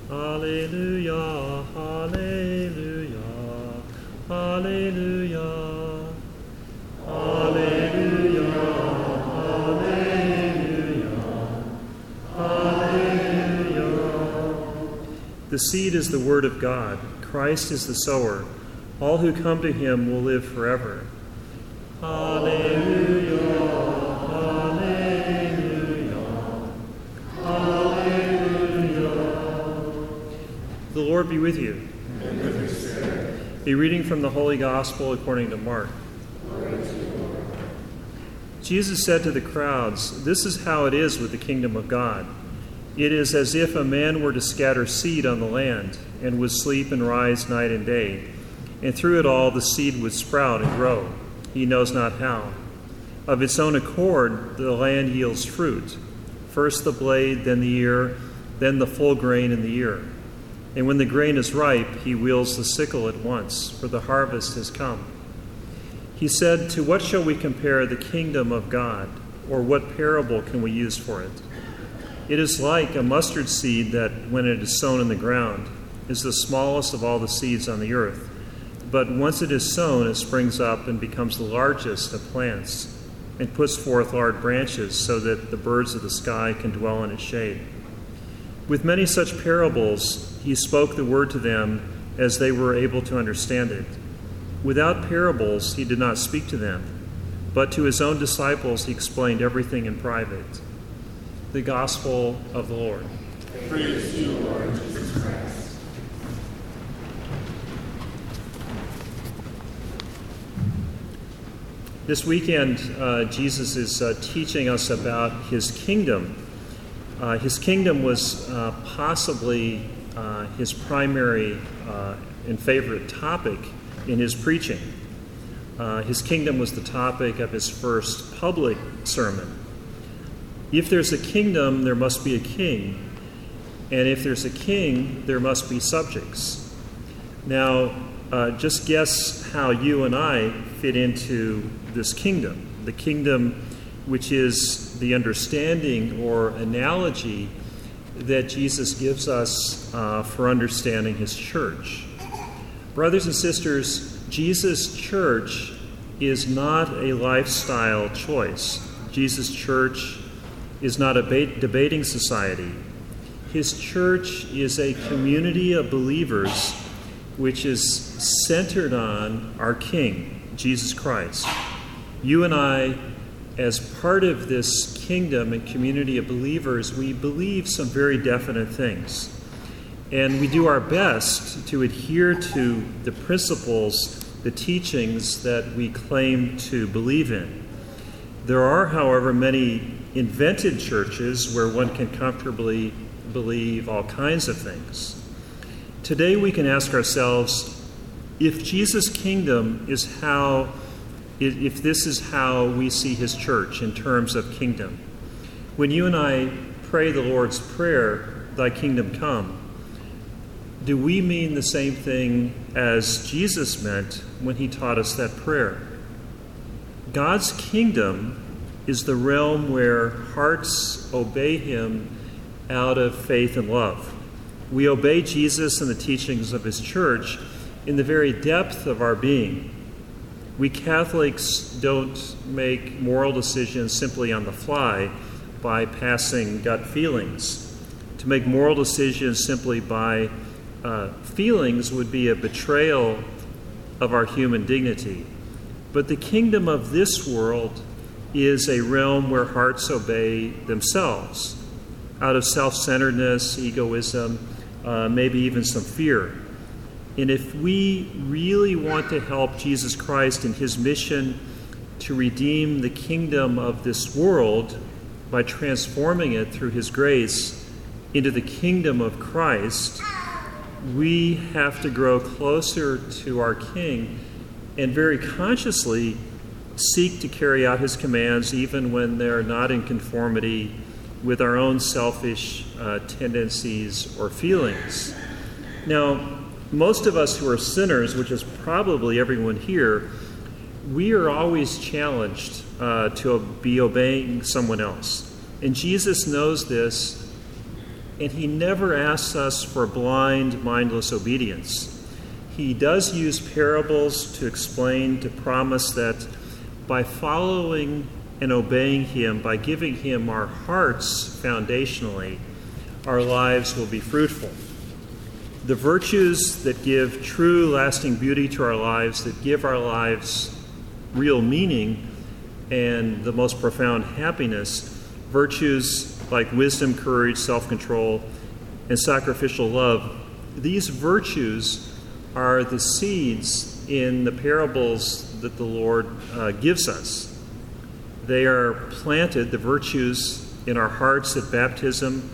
Alleluia, alleluia, alleluia, alleluia, alleluia, alleluia. The seed is the word of God. Christ is the sower. All who come to him will live forever. Alleluia, alleluia, alleluia. The Lord be with you. And with your spirit. A reading from the Holy Gospel according to Mark. Jesus said to the crowds, "This is how it is with the kingdom of God. It is as if a man were to scatter seed on the land, and would sleep and rise night and day. And through it all the seed would sprout and grow. He knows not how. Of its own accord the land yields fruit, first the blade, then the ear, then the full grain in the ear. And when the grain is ripe, he wields the sickle at once, for the harvest has come." He said, "To what shall we compare the kingdom of God, or what parable can we use for it? It is like a mustard seed that, when it is sown in the ground, is the smallest of all the seeds on the earth. But once it is sown, it springs up and becomes the largest of plants, and puts forth large branches so that the birds of the sky can dwell in its shade." With many such parables, he spoke the word to them as they were able to understand it. Without parables, he did not speak to them, but to his own disciples he explained everything in private. The Gospel of the Lord. Praise to you, Lord Jesus Christ. This weekend, Jesus is teaching us about his kingdom. His kingdom was possibly his primary and favorite topic in his preaching. His kingdom was the topic of his first public sermon. If there's a kingdom, there must be a king. And if there's a king, there must be subjects. Now, just guess how you and I fit into this kingdom. The kingdom which is the understanding or analogy that Jesus gives us for understanding his church. Brothers and sisters, Jesus' church is not a lifestyle choice. Jesus' church is not a debating society. His church is a community of believers which is centered on our King, Jesus Christ. You and I, as part of this kingdom and community of believers, we believe some very definite things. And we do our best to adhere to the principles, the teachings that we claim to believe in. There are, however, many invented churches where one can comfortably believe all kinds of things. Today we can ask ourselves, if Jesus' kingdom is if this is how we see his church in terms of kingdom. When you and I pray the Lord's Prayer, "Thy kingdom come," do we mean the same thing as Jesus meant when he taught us that prayer? God's kingdom is the realm where hearts obey him out of faith and love. We obey Jesus and the teachings of his church in the very depth of our being. We Catholics don't make moral decisions simply on the fly by passing gut feelings. To make moral decisions simply by feelings would be a betrayal of our human dignity. But the kingdom of this world is a realm where hearts obey themselves out of self-centeredness, egoism, maybe even some fear. And if we really want to help Jesus Christ in his mission to redeem the kingdom of this world by transforming it through his grace into the kingdom of Christ, we have to grow closer to our King and very consciously seek to carry out his commands even when they're not in conformity with our own selfish tendencies or feelings. Now, most of us who are sinners, which is probably everyone here, we are always challenged to be obeying someone else. And Jesus knows this, And he never asks us for blind, mindless obedience. He does use parables to explain, to promise that by following and obeying him, by giving him our hearts foundationally, our lives will be fruitful. The virtues that give true, lasting beauty to our lives, that give our lives real meaning and the most profound happiness, virtues like wisdom, courage, self-control, and sacrificial love, these virtues are the seeds in the parables that the Lord gives us. They are planted, the virtues, in our hearts at baptism.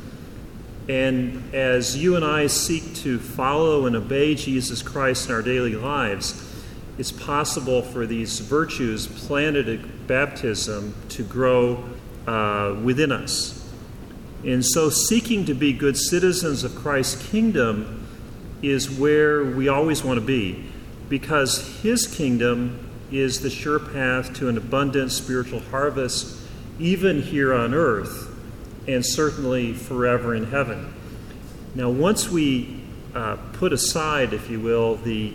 And as you and I seek to follow and obey Jesus Christ in our daily lives, it's possible for these virtues planted at baptism to grow within us. And so seeking to be good citizens of Christ's kingdom is where we always want to be, because his kingdom is the sure path to an abundant spiritual harvest, even here on earth, and certainly forever in heaven. Now, once we put aside, if you will, the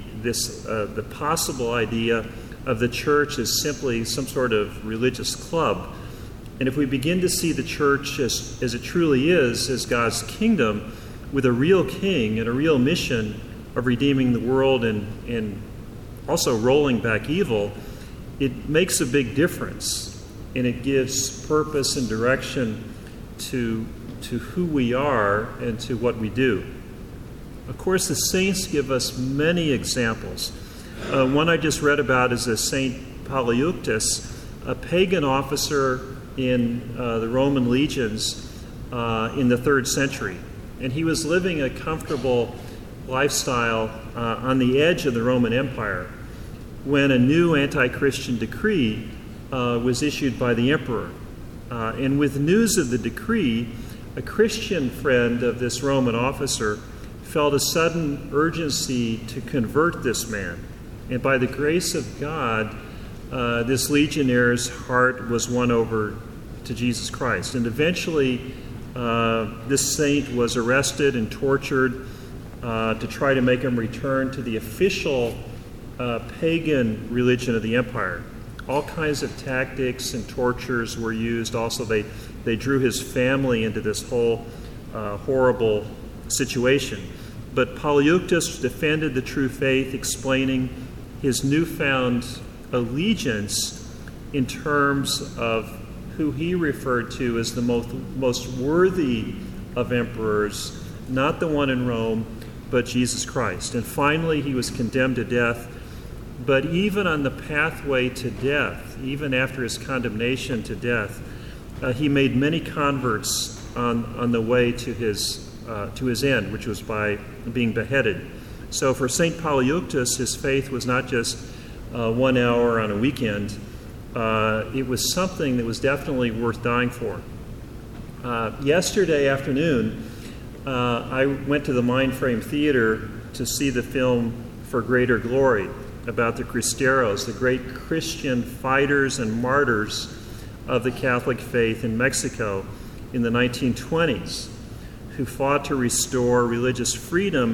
possible idea of the church as simply some sort of religious club, and if we begin to see the church as it truly is, as God's kingdom, with a real king and a real mission of redeeming the world and also rolling back evil, it makes a big difference, and it gives purpose and direction to who we are and to what we do. Of course, the saints give us many examples. One I just read about is a Saint Polyeuctus, a pagan officer in the Roman legions in the 3rd century. And he was living a comfortable lifestyle on the edge of the Roman Empire when a new anti-Christian decree was issued by the emperor. And with news of the decree, a Christian friend of this Roman officer felt a sudden urgency to convert this man. And by the grace of God, this legionnaire's heart was won over to Jesus Christ. And eventually, this saint was arrested and tortured to try to make him return to the official pagan religion of the empire. All kinds of tactics and tortures were used. Also, they drew his family into this whole horrible situation. But Polyeuctus defended the true faith, explaining his newfound allegiance in terms of who he referred to as the most worthy of emperors, not the one in Rome, but Jesus Christ. And finally, he was condemned to death. But even on the pathway to death, even after his condemnation to death, he made many converts on the way to his end, which was by being beheaded. So for St. Polyeuctus, his faith was not just 1 hour on a weekend. It was something that was definitely worth dying for. Yesterday afternoon, I went to the Mindframe Theater to see the film For Greater Glory about the Cristeros, the great Christian fighters and martyrs of the Catholic faith in Mexico in the 1920s, who fought to restore religious freedom,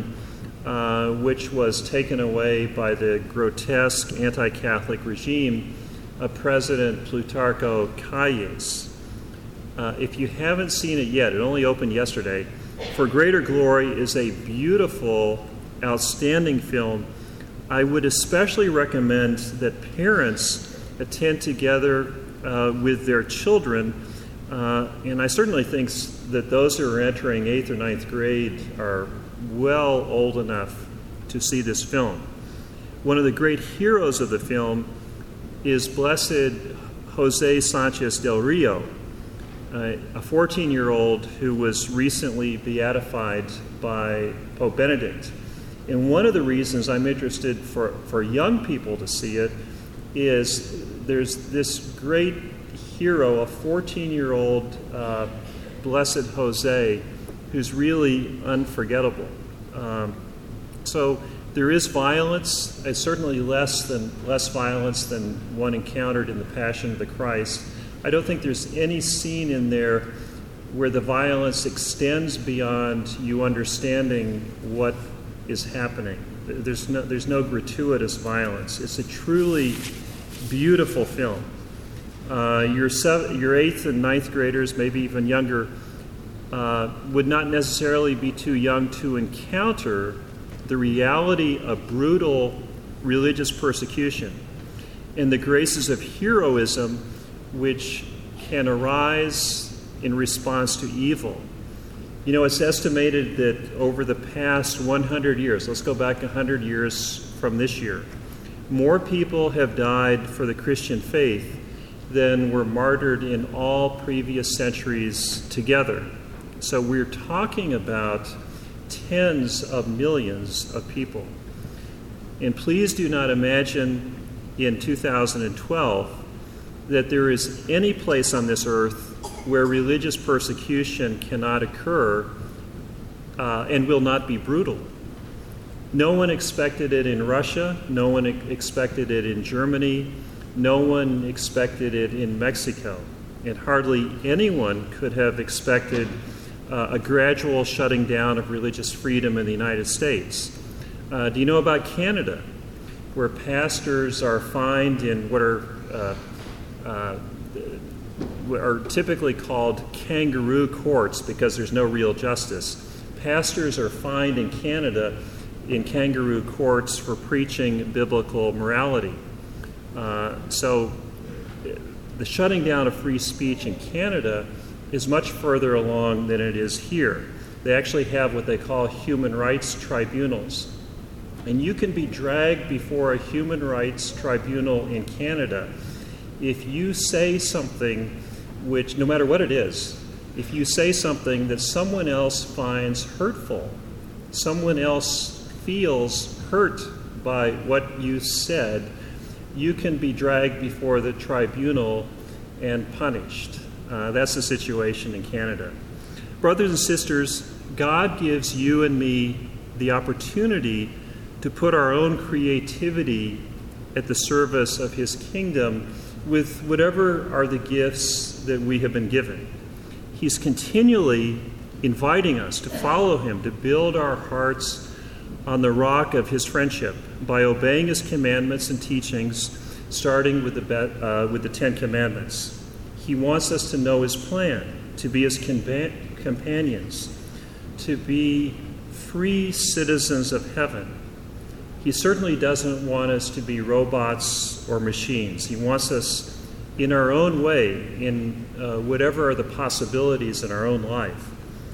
which was taken away by the grotesque anti-Catholic regime of President Plutarco Calles. If you haven't seen it yet, it only opened yesterday. For Greater Glory is a beautiful, outstanding film. I would especially recommend that parents attend together with their children, and I certainly think that those who are entering 8th or 9th grade are well old enough to see this film. One of the great heroes of the film is Blessed Jose Sanchez del Rio, a 14-year-old who was recently beatified by Pope Benedict. And one of the reasons I'm interested for young people to see it is there's this great hero, a 14-year-old Blessed Jose, who's really unforgettable. So there is violence, certainly less violence than one encountered in the Passion of the Christ. I don't think there's any scene in there where the violence extends beyond you understanding what is happening. There's no gratuitous violence. It's a truly beautiful film. Your 8th and 9th graders, maybe even younger, would not necessarily be too young to encounter the reality of brutal religious persecution and the graces of heroism which can arise in response to evil. You know, it's estimated that over the past 100 years, let's go back 100 years from this year, more people have died for the Christian faith than were martyred in all previous centuries together. So we're talking about tens of millions of people. And please do not imagine in 2012 that there is any place on this earth where religious persecution cannot occur and will not be brutal. No one expected it in Russia. No one expected it in Germany. No one expected it in Mexico. And hardly anyone could have expected a gradual shutting down of religious freedom in the United States. Do you know about Canada, where pastors are fined in what are typically called kangaroo courts because there's no real justice? Pastors are fined in Canada in kangaroo courts for preaching biblical morality. So the shutting down of free speech in Canada is much further along than it is here. They actually have what they call human rights tribunals. And you can be dragged before a human rights tribunal in Canada if you say something which, no matter what it is, if you say something that someone else finds hurtful, someone else feels hurt by what you said, you can be dragged before the tribunal and punished. That's the situation in Canada. Brothers and sisters, God gives you and me the opportunity to put our own creativity at the service of his kingdom with whatever are the gifts that we have been given. He's continually inviting us to follow him, to build our hearts on the rock of his friendship by obeying his commandments and teachings, starting with the 10 Commandments. He wants us to know his plan, to be his companions, to be free citizens of heaven. He certainly doesn't want us to be robots or machines. He wants us in our own way, in whatever are the possibilities in our own life,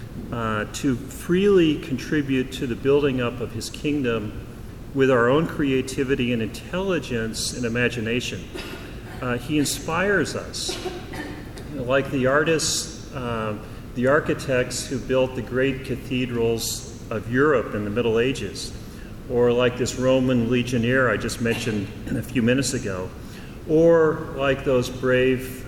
to freely contribute to the building up of his kingdom with our own creativity and intelligence and imagination. He inspires us, like the artists, the architects who built the great cathedrals of Europe in the Middle Ages, or like this Roman legionnaire I just mentioned a few minutes ago, or like those brave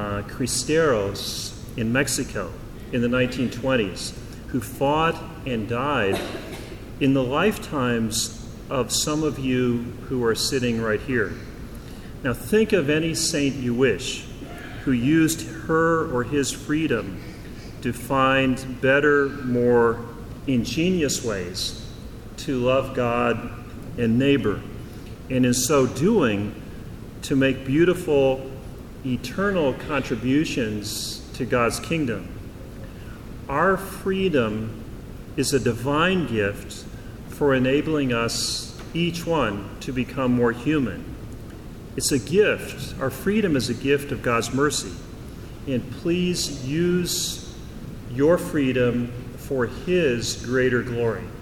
cristeros in Mexico in the 1920s who fought and died in the lifetimes of some of you who are sitting right here. Now think of any saint you wish who used her or his freedom to find better, more ingenious ways to love God and neighbor, and in so doing, to make beautiful, eternal contributions to God's kingdom. Our freedom is a divine gift for enabling us, each one, to become more human. It's a gift. Our freedom is a gift of God's mercy. And please use your freedom for his greater glory.